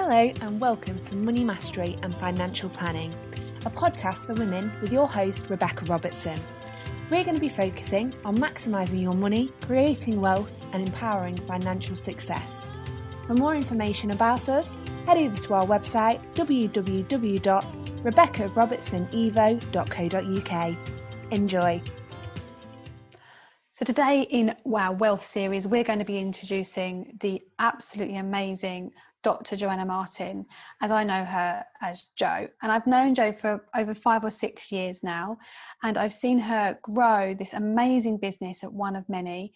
Hello and welcome to Money Mastery and Financial Planning, a podcast for women with your host Rebecca Robertson. We're going to be focusing on maximising your money, creating wealth and empowering financial success. For more information about us, head over to our website www.rebeccarobertsonevo.co.uk. Enjoy! So today in our Wealth series, we're going to be introducing the absolutely amazing Dr. Joanna Martin, as I know her as Jo. And I've known Jo for over 5 or 6 years now, and I've seen her grow this amazing business at One of Many,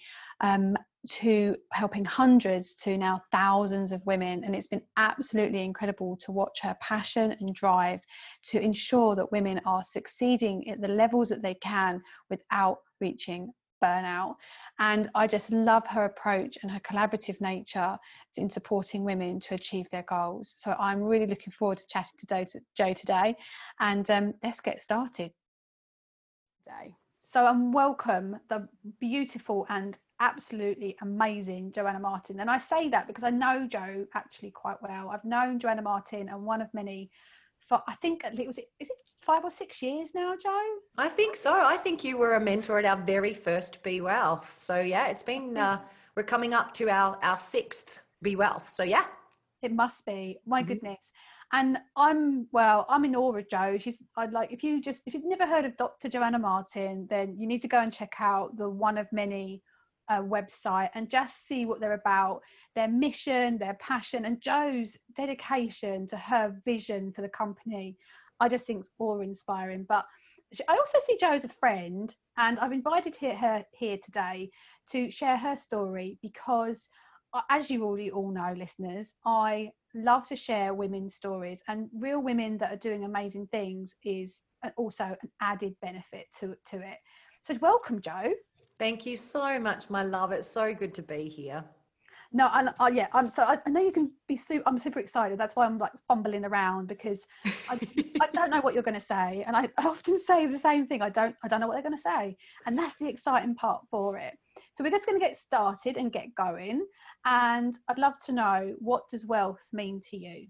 to helping hundreds to now thousands of women. And it's been absolutely incredible to watch her passion and drive to ensure that women are succeeding at the levels that they can without reaching burnout. And I just love her approach and her collaborative nature in supporting women to achieve their goals. So I'm really looking forward to chatting to Jo today, and let's get started today. So welcome the beautiful and absolutely amazing Joanna Martin. And I say that because I know Jo actually quite well. I've known Joanna Martin and One of Many for, I think, is it 5 or 6 years now, Jo? I think so. I think you were a mentor at our very first Be Wealth. So yeah, it's been, we're coming up to our 6th Be Wealth. So yeah. It must be. My goodness. And I'm in awe of Jo. If you've never heard of Dr. Joanna Martin, then you need to go and check out the One of Many website and just see what they're about, their mission, their passion, and Jo's dedication to her vision for the company. I just think it's awe-inspiring. But I also see Jo as a friend, and I've invited her here today to share her story because, as you already all know, listeners, I love to share women's stories, and real women that are doing amazing things is also an added benefit to it. So welcome, Jo. Thank you so much, my love. It's so good to be here. No, and I know you can be I'm super excited. That's why I'm like fumbling around, because I don't know what you're going to say, and I often say the same thing. I don't know what they're going to say, and that's the exciting part for it. So we're just going to get started and get going, and I'd love to know, what does wealth mean to you?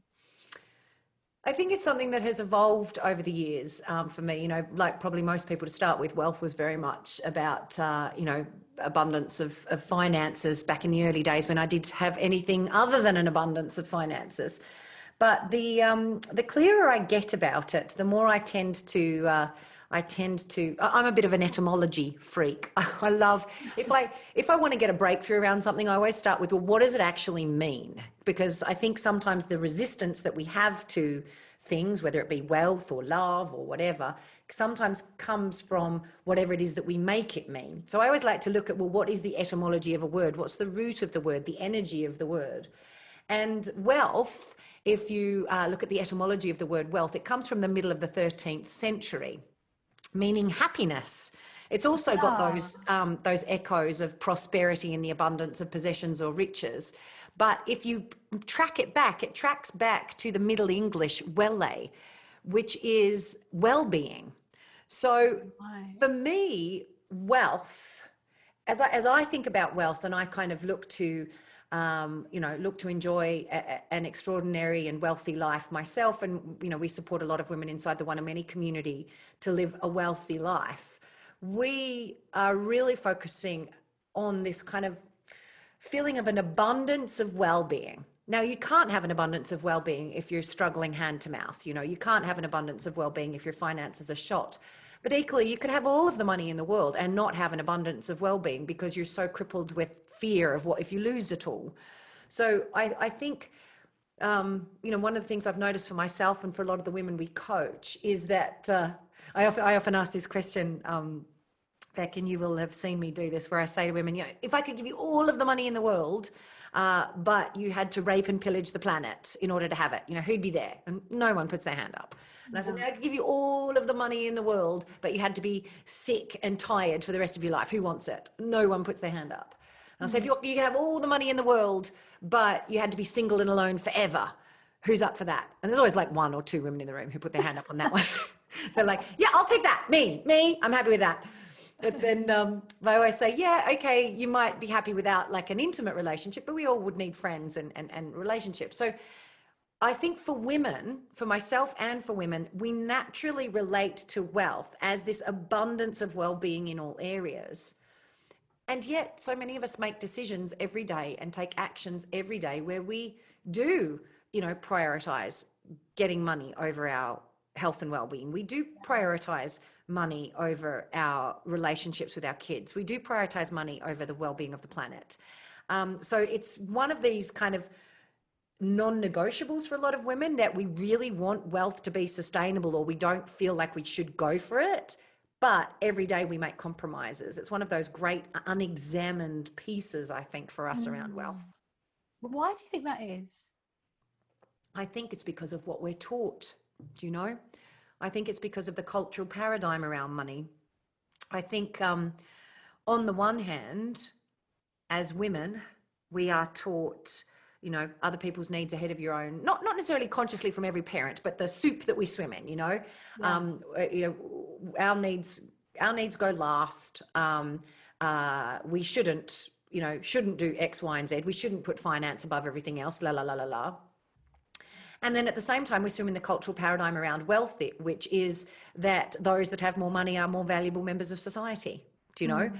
I think it's something that has evolved over the years for me. Like probably most people to start with, wealth was very much about, abundance of finances back in the early days when I did have anything other than an abundance of finances. But the clearer I get about it, the more I tend to, I'm a bit of an etymology freak. I love, if I want to get a breakthrough around something, I always start with, well, what does it actually mean? Because I think sometimes the resistance that we have to things, whether it be wealth or love or whatever, sometimes comes from whatever it is that we make it mean. So I always like to look at, well, what is the etymology of a word? What's the root of the word, the energy of the word? And wealth, if you look at the etymology of the word wealth, it comes from the middle of the 13th century, meaning happiness. It's also got those echoes of prosperity and the abundance of possessions or riches. But if you track it back, it tracks back to the Middle English welle, which is well-being. So for me, wealth, as I think about wealth, and I kind of look to enjoy an extraordinary and wealthy life myself. And, we support a lot of women inside the One of Many community to live a wealthy life. We are really focusing on this kind of feeling of an abundance of well-being. Now, you can't have an abundance of well-being if you're struggling hand to mouth. You can't have an abundance of well-being if your finances are shot. But equally, you could have all of the money in the world and not have an abundance of well-being because you're so crippled with fear of what if you lose it all. So I think, one of the things I've noticed for myself and for a lot of the women we coach is that I often ask this question, Beck, and you will have seen me do this, where I say to women, if I could give you all of the money in the world, but you had to rape and pillage the planet in order to have it, who'd be there? And no one puts their hand up. And I said, I could give you all of the money in the world, but you had to be sick and tired for the rest of your life. Who wants it? No one puts their hand up. And I say, if you can have all the money in the world, but you had to be single and alone forever, who's up for that? And there's always like 1 or 2 women in the room who put their hand up on that one. They're like, yeah, I'll take that. Me, I'm happy with that. But then I always say, yeah, okay, you might be happy without like an intimate relationship, but we all would need friends and relationships. So I think for women, for myself and for women, we naturally relate to wealth as this abundance of well-being in all areas. And yet so many of us make decisions every day and take actions every day where we do, prioritize getting money over our health and well-being. We do prioritize money over our relationships with our kids. We do prioritize money over the well-being of the planet. So it's one of these kind of non-negotiables for a lot of women, that we really want wealth to be sustainable, or we don't feel like we should go for it. But every day we make compromises. It's one of those great unexamined pieces, I think, for us around wealth. Why do you think that is? I think it's because of what we're taught, I think it's because of the cultural paradigm around money. I think on the one hand, as women, we are taught, other people's needs ahead of your own, not necessarily consciously from every parent, but the soup that we swim in, our needs go last. We shouldn't do X, Y, and Z. We shouldn't put finance above everything else, la, la, la, la, la. And then at the same time, we swim in the cultural paradigm around wealth, which is that those that have more money are more valuable members of society. Do you know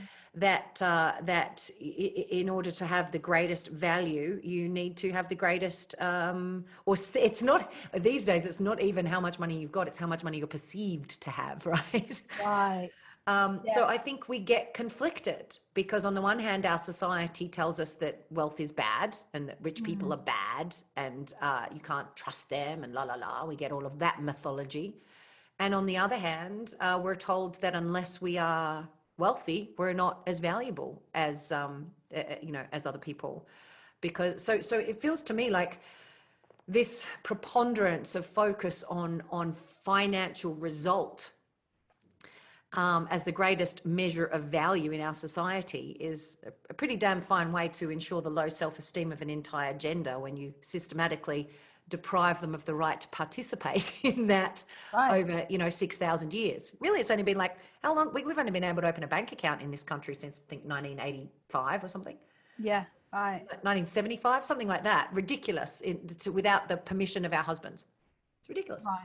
that in order to have the greatest value, you need to have the greatest, it's not, these days, it's not even how much money you've got, it's how much money you're perceived to have, right? Right. So I think we get conflicted because on the one hand, our society tells us that wealth is bad and that rich people are bad and you can't trust them and la, la, la. We get all of that mythology. And on the other hand, we're told that unless we are wealthy, we're not as valuable as, as other people. Because so it feels to me like this preponderance of focus on financial result as the greatest measure of value in our society is a pretty damn fine way to ensure the low self-esteem of an entire gender when you systematically deprive them of the right to participate in that over 6,000 years. Really, it's only been like, how long? We've only been able to open a bank account in this country since I think 1985 or something. Yeah, right. 1975, something like that. Ridiculous, without the permission of our husbands. It's ridiculous. Right.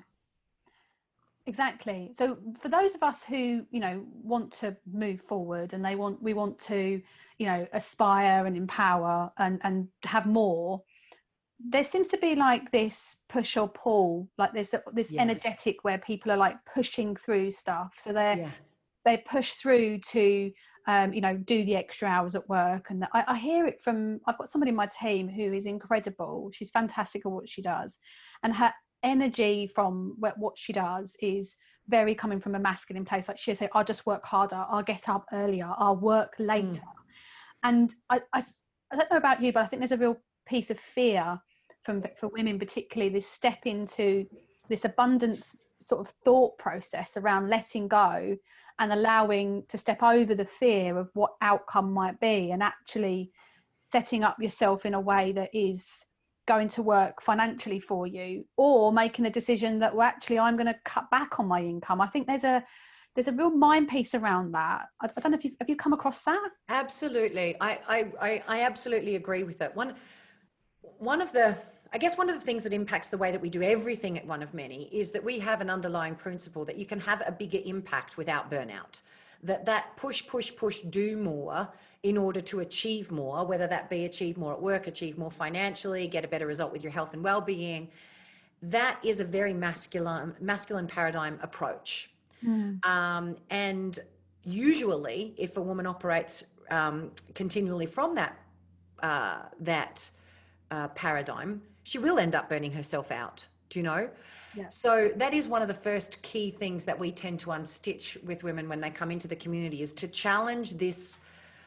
Exactly. So for those of us who, want to move forward and we want to, aspire and empower and have more, there seems to be like this push or pull, like this energetic where people are like pushing through stuff. So they push through to, do the extra hours at work. And I hear it from, I've got somebody in my team who is incredible. She's fantastic at what she does. And her energy from what she does is very coming from a masculine place. Like she'll say, I'll just work harder, I'll get up earlier, I'll work later. And I don't know about you, but I think there's a real piece of fear for women, particularly this step into this abundance sort of thought process around letting go and allowing to step over the fear of what outcome might be and actually setting up yourself in a way that is going to work financially for you, or making a decision that, well, actually I'm going to cut back on my income. I think there's a real mind piece around that. I don't know if have you come across that? Absolutely. I absolutely agree with that. One of the things that impacts the way that we do everything at One of Many is that we have an underlying principle that you can have a bigger impact without burnout. That push, do more in order to achieve more, whether that be achieve more at work, achieve more financially, get a better result with your health and well-being. That is a very masculine paradigm approach. And usually if a woman operates continually from that paradigm, she will end up burning herself out. Do you know? Yeah. So that is one of the first key things that we tend to unstitch with women when they come into the community, is to challenge this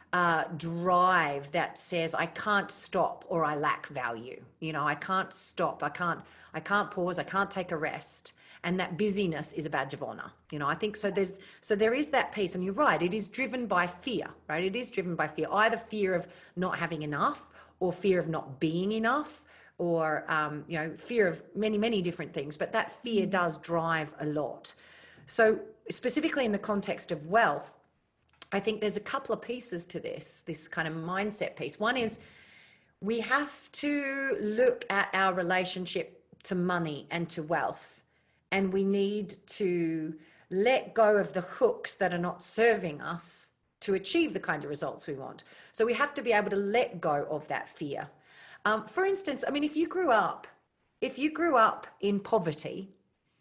drive that says, I can't stop or I lack value. I can't stop. I can't pause. I can't take a rest. And that busyness is a badge of honor. I think so. There is that piece, and you're right. It is driven by fear, right? It is driven by fear, either fear of not having enough or fear of not being enough, or, fear of many, many different things. But that fear does drive a lot. So specifically in the context of wealth, I think there's a couple of pieces to this kind of mindset piece. One is we have to look at our relationship to money and to wealth, and we need to let go of the hooks that are not serving us to achieve the kind of results we want. So we have to be able to let go of that fear. For instance, I mean, if you grew up in poverty,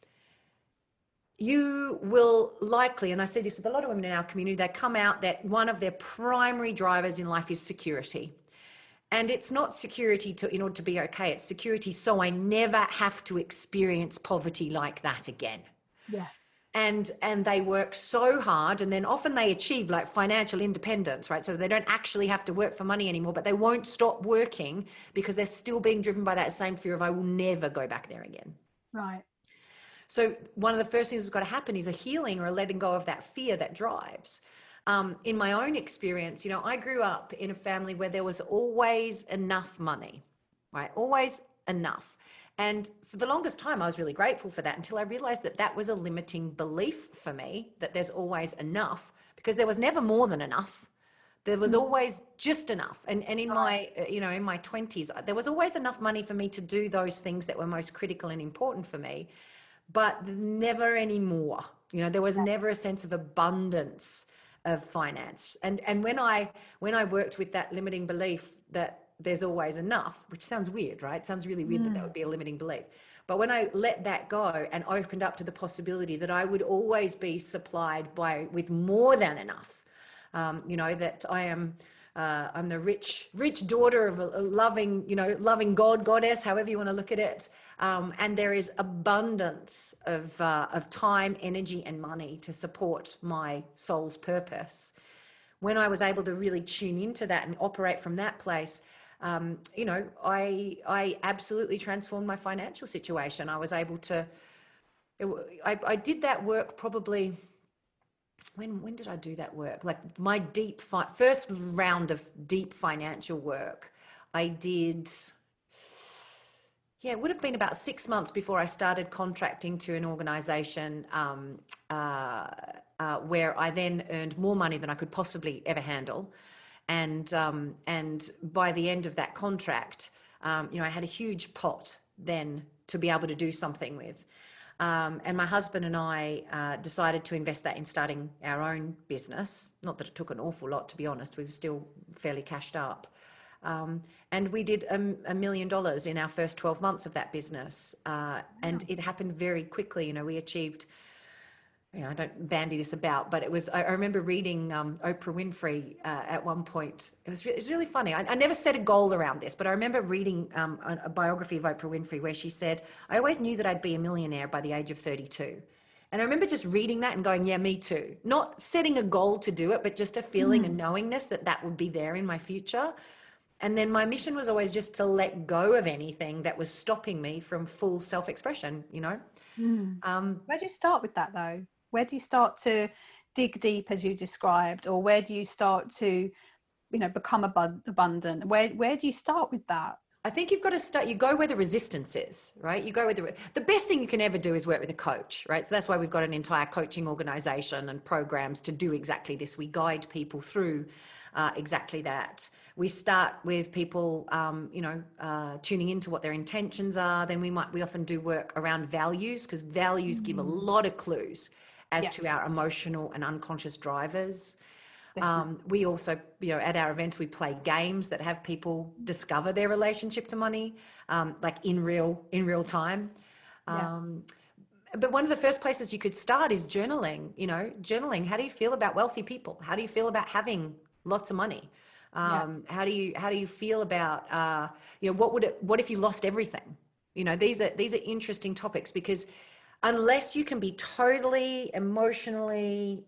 you will likely, and I see this with a lot of women in our community, they come out that one of their primary drivers in life is security. And it's not security in order to be okay. It's security so I never have to experience poverty like that again. Yeah. And they work so hard, and then often they achieve like financial independence, right? So they don't actually have to work for money anymore, but they won't stop working because they're still being driven by that same fear of I will never go back there again. Right. So one of the first things that's got to happen is a healing or a letting go of that fear that drives. In my own experience, you know, I grew up in a family where there was always enough money, right? Always enough. And for the longest time, I was really grateful for that until I realized that that was a limiting belief for me, that there's always enough, because there was never more than enough. There was always just enough. And in my, you know, in my 20s, there was always enough money for me to do those things that were most critical and important for me, but never any more. You know, there was never a sense of abundance of finance. And when I worked with that limiting belief that there's always enough, which sounds weird, right? It sounds really weird that would be a limiting belief. But when I let that go and opened up to the possibility that I would always be supplied with more than enough, you know, that I'm the rich daughter of a loving goddess, however you want to look at it. And there is abundance of time, energy, and money to support my soul's purpose. When I was able to really tune into that and operate from that place, you know, I absolutely transformed my financial situation. I was able to, I did that work probably, when did I do that work? Like my first round of deep financial work, I did, it would have been about 6 months before I started contracting to an organization where I then earned more money than I could possibly ever handle. And by the end of that contract, you know, I had a huge pot then to be able to do something with. And my husband and I decided to invest that in starting our own business. Not that it took an awful lot, to be honest. We were still fairly cashed up. And we did $1 million in our first 12 months of that business. And it happened very quickly. You know, we achieved, you know, I don't bandy this about, but it was, I remember reading Oprah Winfrey at one point. It was really funny. I never set a goal around this, but I remember reading a biography of Oprah Winfrey where she said, I always knew that I'd be a millionaire by the age of 32. And I remember just reading that and going, yeah, me too. Not setting a goal to do it, but just a feeling and knowingness that would be there in my future. And then my mission was always just to let go of anything that was stopping me from full self-expression, you know. Where do you start with that though? Where do you start to dig deep as you described, or where do you start to, you know, become abundant? Where do you start with that? I think you've got to start, you go where the resistance is, right? You go where the best thing you can ever do is work with a coach, right? So that's why we've got an entire coaching organization and programs to do exactly this. We guide people through exactly that. We start with people, you know, tuning into what their intentions are. Then we often do work around values, because values give a lot of clues as to our emotional and unconscious drivers. We also, you know, at our events, we play games that have people discover their relationship to money, like in real time. But one of the first places you could start is journaling. You know, journaling. How do you feel about wealthy people? How do you feel about having lots of money? How do you feel about, you know, what if you lost everything? You know, these are interesting topics, because unless you can be totally emotionally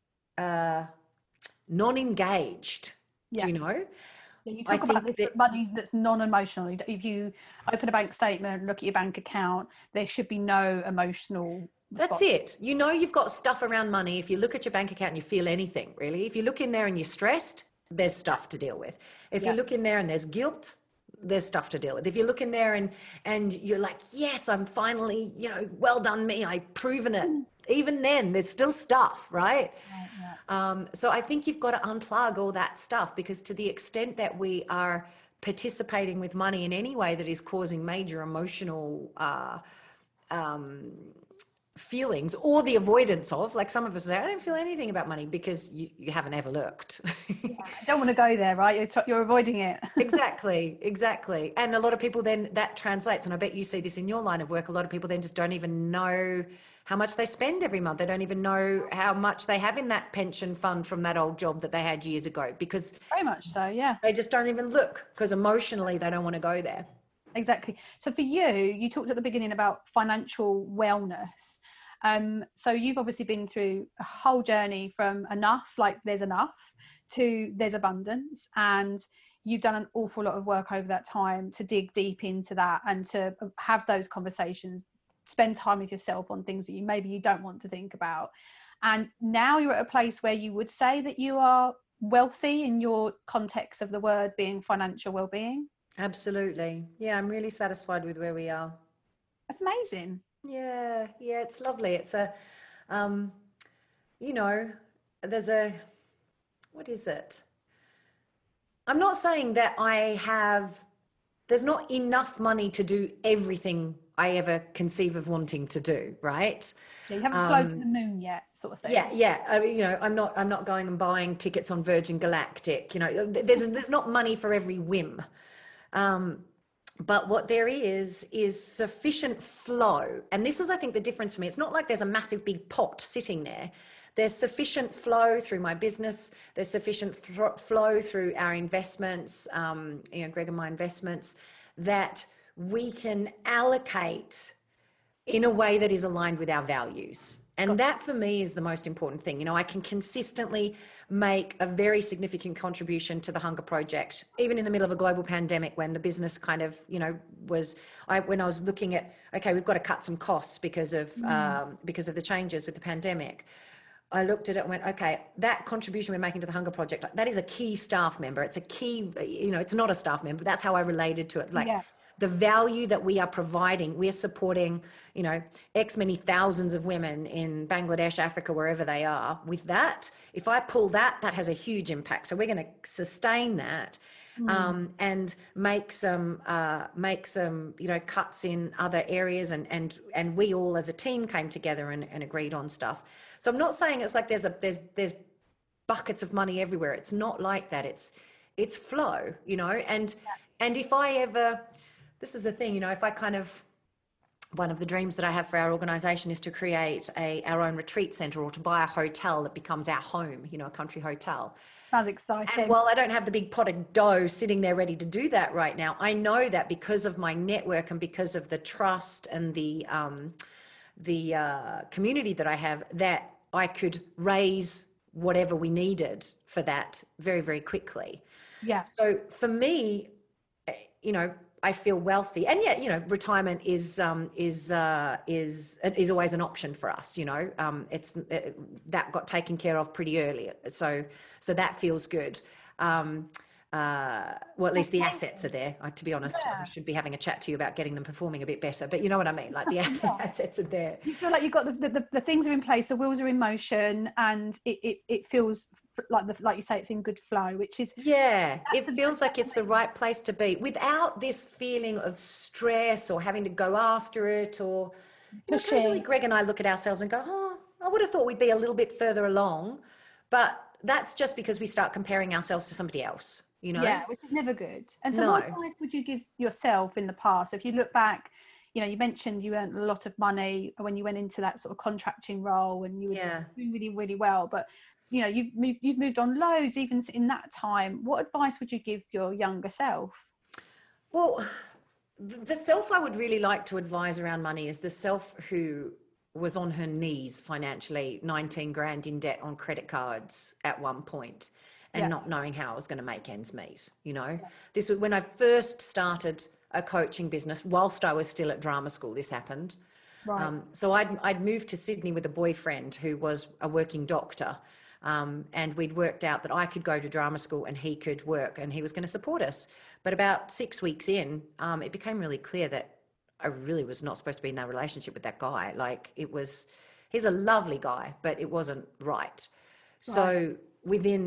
non-engaged, do you know? You talk about this money that's non-emotional. If you open a bank statement, look at your bank account, there should be no emotional response. That's it. You know, you've got stuff around money. If you look at your bank account and you feel anything, really, if you look in there and you're stressed, there's stuff to deal with. If you look in there and there's guilt, there's stuff to deal with. If you look in there and you're like, yes, I'm finally, you know, well done me, I've proven it. Even then, there's still stuff, right? So I think you've got to unplug all that stuff, because to the extent that we are participating with money in any way that is causing major emotional feelings, or the avoidance of, like some of us say, I don't feel anything about money, because you haven't ever looked. Yeah, I don't want to go there, right? You're avoiding it. Exactly. And a lot of people then, that translates, and I bet you see this in your line of work, a lot of people then just don't even know how much they spend every month. They don't even know how much they have in that pension fund from that old job that they had years ago, because Very much so, yeah. they just don't even look, because emotionally they don't want to go there. Exactly. So for you talked at the beginning about financial wellness. So you've obviously been through a whole journey from enough, like there's enough, to there's abundance, and you've done an awful lot of work over that time to dig deep into that and to have those conversations, spend time with yourself on things that you don't want to think about. And now you're at a place where you would say that you are wealthy in your context of the word being financial well-being. Absolutely. Yeah, I'm really satisfied with where we are. That's amazing. Yeah, it's lovely. It's a, there's a, what is it? I'm not saying that there's not enough money to do everything I ever conceive of wanting to do, right? Yeah, you haven't flown to the moon yet, sort of thing. Yeah. I mean, I'm not going and buying tickets on Virgin Galactic. There's not money for every whim. But what there is sufficient flow. And this is, I think, the difference for me. It's not like there's a massive big pot sitting there. There's sufficient flow through my business. There's sufficient flow through our investments, Greg and my investments, that we can allocate in a way that is aligned with our values. And that for me is the most important thing. I can consistently make a very significant contribution to the Hunger Project, even in the middle of a global pandemic, when the business kind of, when I was looking at, okay, we've got to cut some costs because of the changes with the pandemic. I looked at it and went, okay, that contribution we're making to the Hunger Project, that is a key staff member. It's a key, it's not a staff member. That's how I related to it. The value that we are providing, we're supporting, X many thousands of women in Bangladesh, Africa, wherever they are. With that, if I pull that has a huge impact. So we're going to sustain that and make some, cuts in other areas. And we all as a team came together and agreed on stuff. So I'm not saying it's like there's buckets of money everywhere. It's not like that. It's flow, and if I ever, this is the thing, if I one of the dreams that I have for our organization is to create our own retreat center, or to buy a hotel that becomes our home, a country hotel. Sounds exciting. And while I don't have the big pot of dough sitting there ready to do that right now, I know that because of my network and because of the trust and the community that I have, that I could raise whatever we needed for that very, very quickly. Yeah. So for me, I feel wealthy, and yet, retirement is always an option for us. That got taken care of pretty early, so that feels good. Well, at least the assets are there. To be honest, I should be having a chat to you about getting them performing a bit better, but you know what I mean, like the assets are there. You feel like you've got the things are in place, the wheels are in motion, and it feels like you say, it's in good flow, which is it feels like it's the right place to be, without this feeling of stress or having to go after it, or occasionally Greg and I look at ourselves and go, I would have thought we'd be a little bit further along, but that's just because we start comparing ourselves to somebody else. Yeah, which is never good. And so what advice would you give yourself in the past? If you look back, you mentioned you earned a lot of money when you went into that sort of contracting role, and you were doing really, really well, but you've moved on loads even in that time. What advice would you give your younger self? Well, the self I would really like to advise around money is the self who was on her knees financially, 19 grand in debt on credit cards at one point, and not knowing how I was going to make ends meet. This was when I first started a coaching business. Whilst I was still at drama school, this happened. Right. So I'd moved to Sydney with a boyfriend who was a working doctor, and we'd worked out that I could go to drama school and he could work, and he was going to support us. But about 6 weeks in, it became really clear that I really was not supposed to be in that relationship with that guy. Like, he's a lovely guy, but it wasn't right. So within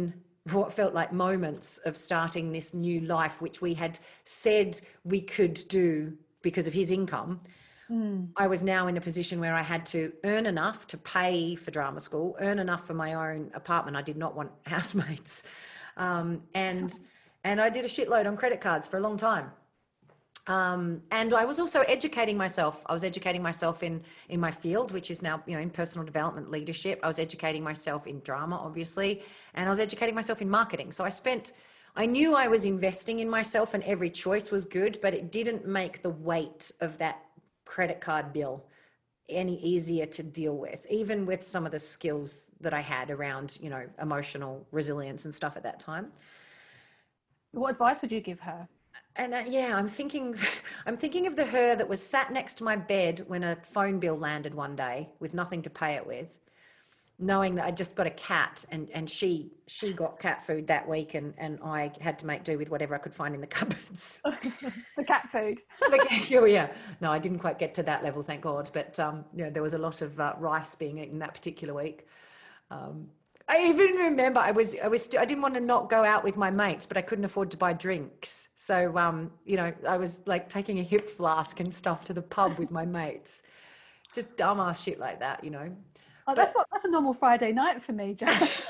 what felt like moments of starting this new life, which we had said we could do because of his income, I was now in a position where I had to earn enough to pay for drama school, earn enough for my own apartment. I did not want housemates. And I did a shitload on credit cards for a long time. And I was also educating myself. I was educating myself in my field, which is now, in personal development leadership. I was educating myself in drama, obviously, and I was educating myself in marketing. So I knew I was investing in myself, and every choice was good, but it didn't make the weight of that credit card bill any easier to deal with, even with some of the skills that I had around, emotional resilience and stuff at that time. What advice would you give her? And I'm thinking of the her that was sat next to my bed when a phone bill landed one day with nothing to pay it with, knowing that I just got a cat, and she got cat food that week, and I had to make do with whatever I could find in the cupboards. The cat food. Oh yeah. No, I didn't quite get to that level, thank God. But there was a lot of rice being eaten that particular week. I even remember I didn't want to not go out with my mates, but I couldn't afford to buy drinks. So, I was like taking a hip flask and stuff to the pub with my mates, just dumbass shit like that, Oh, that's a normal Friday night for me, Jo.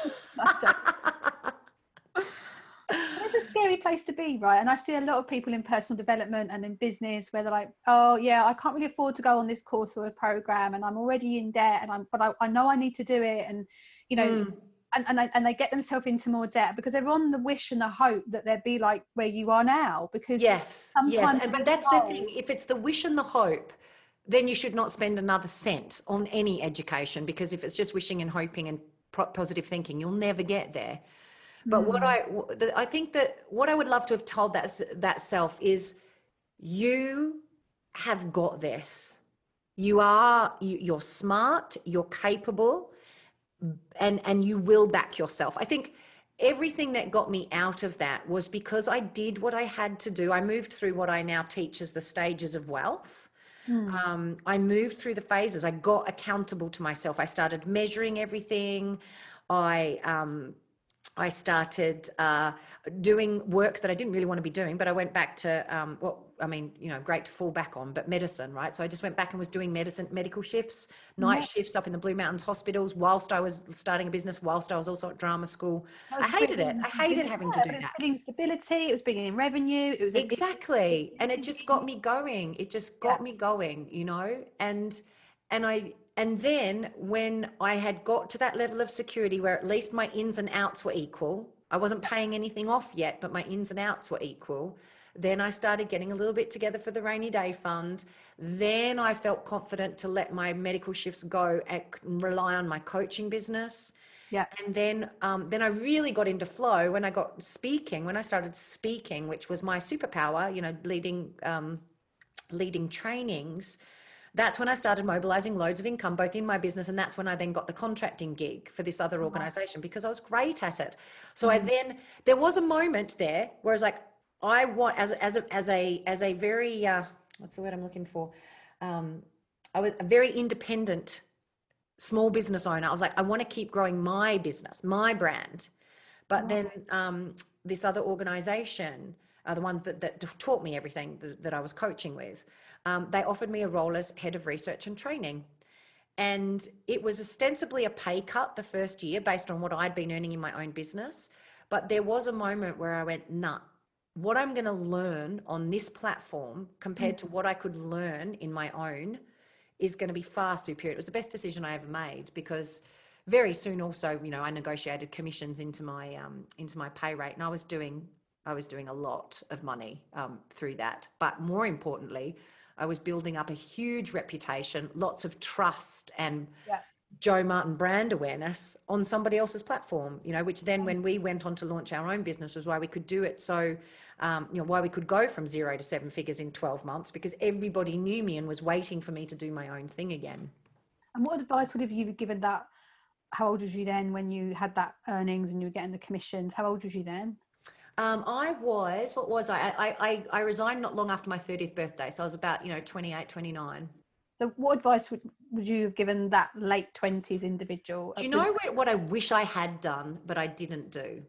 It's a scary place to be, right? And I see a lot of people in personal development and in business where they're like, oh yeah, I can't really afford to go on this course or a program, and I'm already in debt, but I know I need to do it, and and they get themselves into more debt because they're on the wish and the hope that they'd be like where you are now. Because but that's the thing. If it's the wish and the hope, then you should not spend another cent on any education, because if it's just wishing and hoping and positive thinking, you'll never get there. But I think that what I would love to have told that self is, you have got this. You're smart, you're capable, and you will back yourself. I think everything that got me out of that was because I did what I had to do. I moved through what I now teach as the stages of wealth. I moved through the phases. I got accountable to myself. I started measuring everything. I started doing work that I didn't really want to be doing, but I went back to, great to fall back on, but medicine, right? So I just went back and was doing medical shifts, night shifts up in the Blue Mountains hospitals whilst I was starting a business, whilst I was also at drama school. I hated it. I hated having to do that. It was bringing stability. It was bringing in revenue. It was exactly. And it just got me going. It just got me going, And then when I had got to that level of security where at least my ins and outs were equal, I wasn't paying anything off yet, but my ins and outs were equal. Then I started getting a little bit together for the rainy day fund. Then I felt confident to let my medical shifts go and rely on my coaching business. Yeah. And then I really got into flow when I started speaking, which was my superpower, leading trainings. That's when I started mobilizing loads of income, both in my business, and that's when I then got the contracting gig for this other organization, because I was great at it. So there was a moment there where I was like, I want, as a very, what's the word I'm looking for? I was a very independent small business owner. I was like, I want to keep growing my business, my brand. But then this other organization, the ones that taught me everything that I was coaching with, they offered me a role as head of research and training. And it was ostensibly a pay cut the first year based on what I'd been earning in my own business. But there was a moment where I went, nah, what I'm going to learn on this platform compared to what I could learn in my own is going to be far superior. It was the best decision I ever made, because very soon also, I negotiated commissions into my pay rate, and I was doing a lot of money through that. But more importantly, I was building up a huge reputation, lots of trust, and Jo Martin brand awareness on somebody else's platform, which then when we went on to launch our own business was why we could do it. So, why we could go from 0 to 7 figures in 12 months, because everybody knew me and was waiting for me to do my own thing again. And what advice would have you given that? How old was you then when you had that earnings and you were getting the commissions? How old was you then? I resigned not long after my 30th birthday. So I was about, 28, 29. So what advice would you have given that late 20s individual? Do you know what I wish I had done, but I didn't do?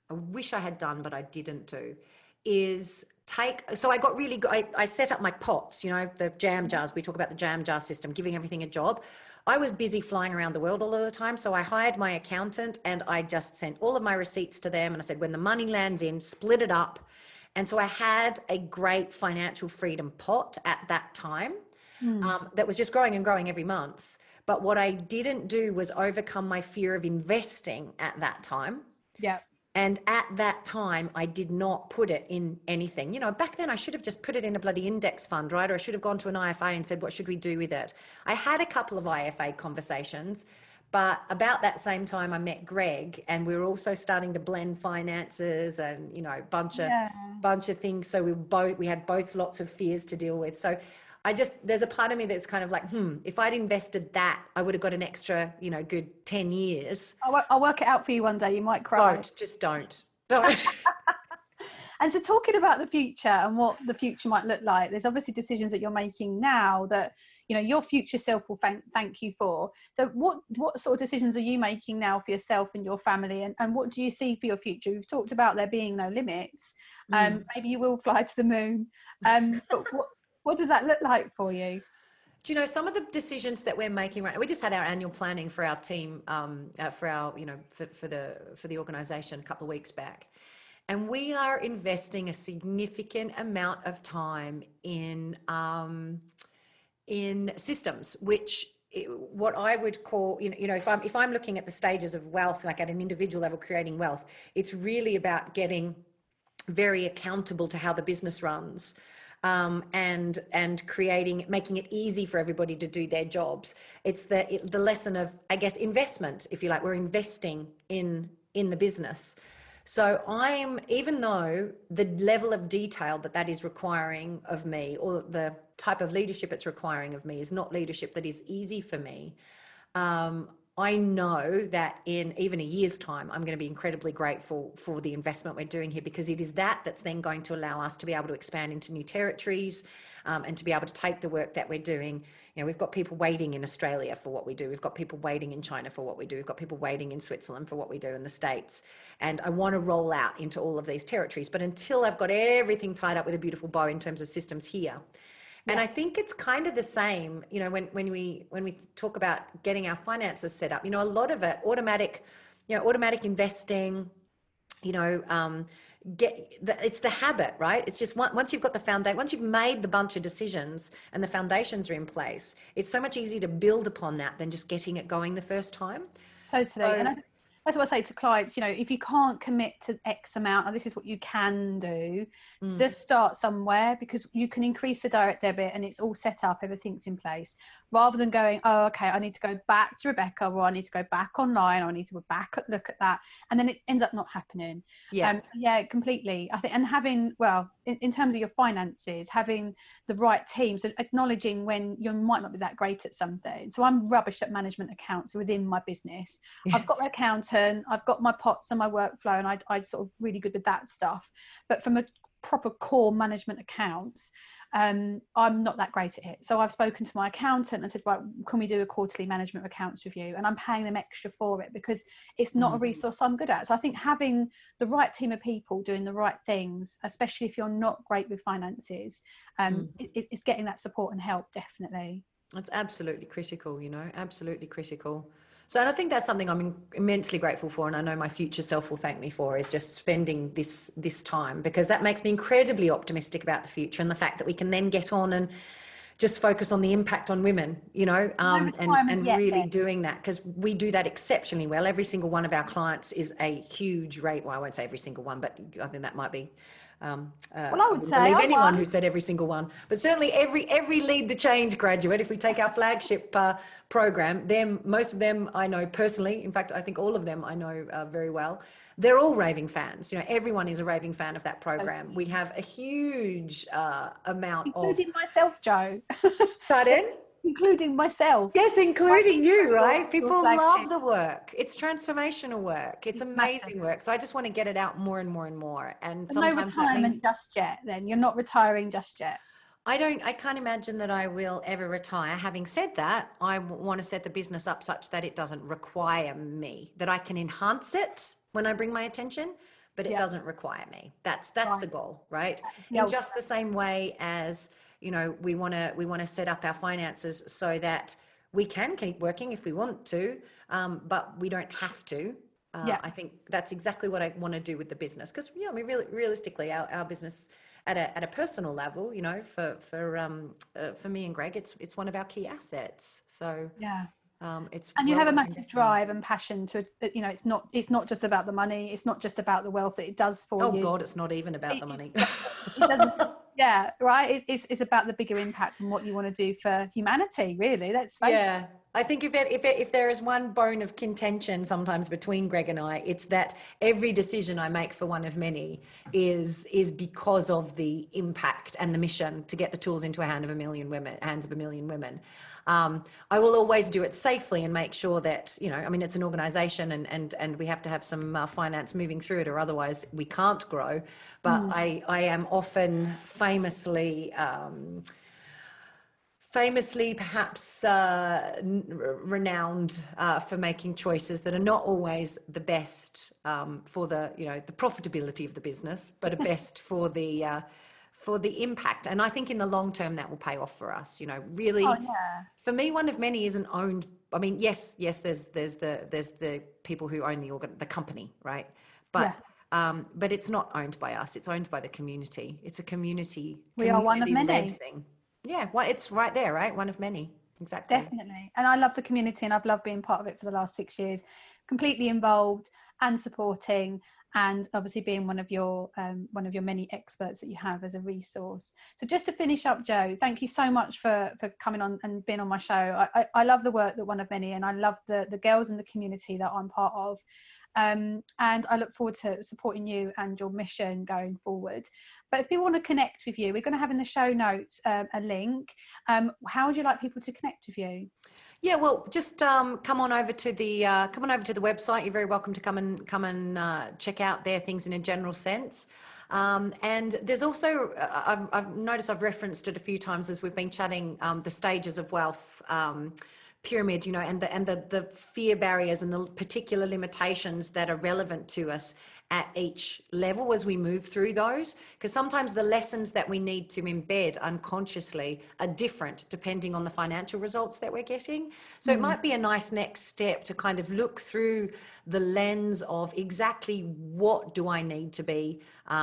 I wish I had done, but I didn't do, is so I got really good. I set up my pots, the jam jars. We talk about the jam jar system, giving everything a job. I was busy flying around the world all of the time. So I hired my accountant and I just sent all of my receipts to them. And I said, when the money lands in, split it up. And so I had a great financial freedom pot at that time that was just growing and growing every month. But what I didn't do was overcome my fear of investing at that time. Yeah. And at that time, I did not put it in anything. Back then I should have just put it in a bloody index fund, right? Or I should have gone to an IFA and said, what should we do with it? I had a couple of IFA conversations, but about that same time I met Greg, and we were also starting to blend finances and, bunch of things. So we had both lots of fears to deal with. So there's a part of me that's kind of like, if I'd invested that, I would have got an extra, good 10 years. I'll work it out for you one day. You might cry. Don't. And so talking about the future and what the future might look like, there's obviously decisions that you're making now that, your future self will thank you for. So what sort of decisions are you making now for yourself and your family? And what do you see for your future? We've talked about there being no limits. Maybe you will fly to the moon. But what does that look like for you? Do you know some of the decisions that we're making right now? We just had our annual planning for our team, for the organisation a couple of weeks back, and we are investing a significant amount of time in systems, which what I would call, if I'm looking at the stages of wealth, like at an individual level, creating wealth, it's really about getting very accountable to how the business runs. And making it easy for everybody to do their jobs. It's the lesson of, I guess, investment, if you like. We're investing in the business. So even though the level of detail that is requiring of me, or the type of leadership it's requiring of me, is not leadership that is easy for me, I know that in even a year's time, I'm going to be incredibly grateful for the investment we're doing here, because it is that's then going to allow us to be able to expand into new territories, and to be able to take the work that we're doing. We've got people waiting in Australia for what we do. We've got people waiting in China for what we do. We've got people waiting in Switzerland for what we do, in the States. And I want to roll out into all of these territories. But until I've got everything tied up with a beautiful bow in terms of systems here, and I think it's kind of the same, when we talk about getting our finances set up, a lot of it, automatic investing, it's the habit, right? It's just once you've got the foundation, once you've made the bunch of decisions and the foundations are in place, it's so much easier to build upon that than just getting it going the first time. Totally. And that's what I say to clients, if you can't commit to X amount, and this is what you can do, just start somewhere, because you can increase the direct debit and it's all set up, everything's in place, rather than going, oh, okay, I need to go back to Rebecca, or I need to go back online, or I need to go back look at that. And then it ends up not happening. Yeah, completely. I think, and having, in terms of your finances, having the right team, so acknowledging when you might not be that great at something. So I'm rubbish at management accounts within my business. I've got my accountant, I've got my pots and my workflow, and I'm sort of really good with that stuff. But from a proper core management accounts, I'm not that great at it. So I've spoken to my accountant and said, right, can we do a quarterly management accounts review? And I'm paying them extra for it, because it's not a resource I'm good at. So I think having the right team of people doing the right things, especially if you're not great with finances, it's getting that support and help, definitely. It's absolutely critical, absolutely critical. So, and I think that's something I'm immensely grateful for, and I know my future self will thank me for, is just spending this time, because that makes me incredibly optimistic about the future, and the fact that we can then get on and just focus on the impact on women, and really doing that, because we do that exceptionally well. Every single one of our clients is a huge rate. Well, I won't say every single one, but I think that might be. I would say believe anyone who said every single one, but certainly every Lead the Change graduate, if we take our flagship program, most of them I know personally. In fact, I think all of them I know very well. They're all raving fans. Everyone is a raving fan of that program. Okay. We have a huge amount including myself, Jo. Pardon? Including myself. Yes, including you, right? People love the work. It's transformational work. It's amazing work. So I just want to get it out more and more and more. And sometimes no retirement just yet, then? You're not retiring just yet? I can't imagine that I will ever retire. Having said that, I want to set the business up such that it doesn't require me, that I can enhance it when I bring my attention, but it Yeah. doesn't require me. That's Right. the goal, right? the In just the same way as, you know, we want to set up our finances so that we can keep working if we want to, but we don't have to. Yeah. I think that's exactly what I want to do with the business, because I mean, really, realistically, our business at a personal level, you know, for me and Greg, it's one of our key assets. So Yeah. it's And you have a well massive invested. drive and passion to, you know, it's not just about the money, it's not just about the wealth that it does for you. Oh God, it's not even about the money. It doesn't, yeah, right. It's about the bigger impact and what you want to do for humanity, really. Let's face it. Yeah, I think if there is one bone of contention sometimes between Greg and I, it's that every decision I make for One of Many is because of the impact and the mission to get the tools into hands of a million women. I will always do it safely and make sure that, you know, I mean, it's an organization and we have to have some finance moving through it, or otherwise we can't grow. But I am often famously perhaps renowned for making choices that are not always the best for the, you know, the profitability of the business, but are best for the impact. And I think in the long term that will pay off for us. You know, really, for me, One of Many isn't owned. I mean, yes, there's the people who own the company, right? But but it's not owned by us. It's owned by the community. It's a community. We are one of many thing. Yeah, well, it's right there, right? One of many. Exactly. Definitely. And I love the community, and I've loved being part of it for the last 6 years, completely involved and supporting, and obviously being one of your many experts that you have as a resource. So just to finish up, Jo, thank you so much for coming on and being on my show. I love the work that One of Many, and I love the girls in the community that I'm part of. And I look forward to supporting you and your mission going forward. But if people want to connect with you, we're going to have in the show notes a link. How would you like people to connect with you? Yeah, well, just come on over to the website. You're very welcome to come and check out their things in a general sense. And there's also I've noticed, I've referenced it a few times as we've been chatting, the stages of wealth pyramid, you know, and the fear barriers and the particular limitations that are relevant to us at each level as we move through those, because sometimes the lessons that we need to embed unconsciously are different depending on the financial results that we're getting. So it might be a nice next step to kind of look through the lens of exactly what do I need to be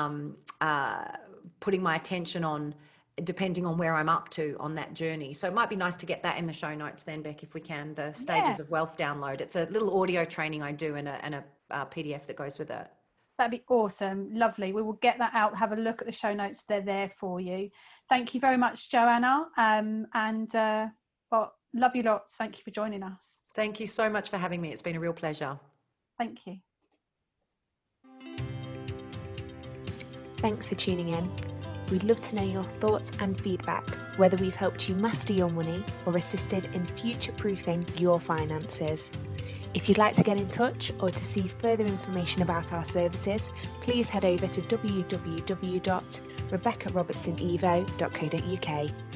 putting my attention on, depending on where I'm up to on that journey. So it might be nice to get that in the show notes then, Beck, if we can, the Stages of Wealth download. It's a little audio training I do and a PDF that goes with it. That'd be awesome. Lovely. We will get that out. Have a look at the show notes. They're there for you. Thank you very much, Joanna. Well, love you lots. Thank you for joining us. Thank you so much for having me. It's been a real pleasure. Thank you. Thanks for tuning in. We'd love to know your thoughts and feedback, whether we've helped you master your money or assisted in future-proofing your finances. If you'd like to get in touch or to see further information about our services, please head over to www.rebeccarobertsonevo.co.uk.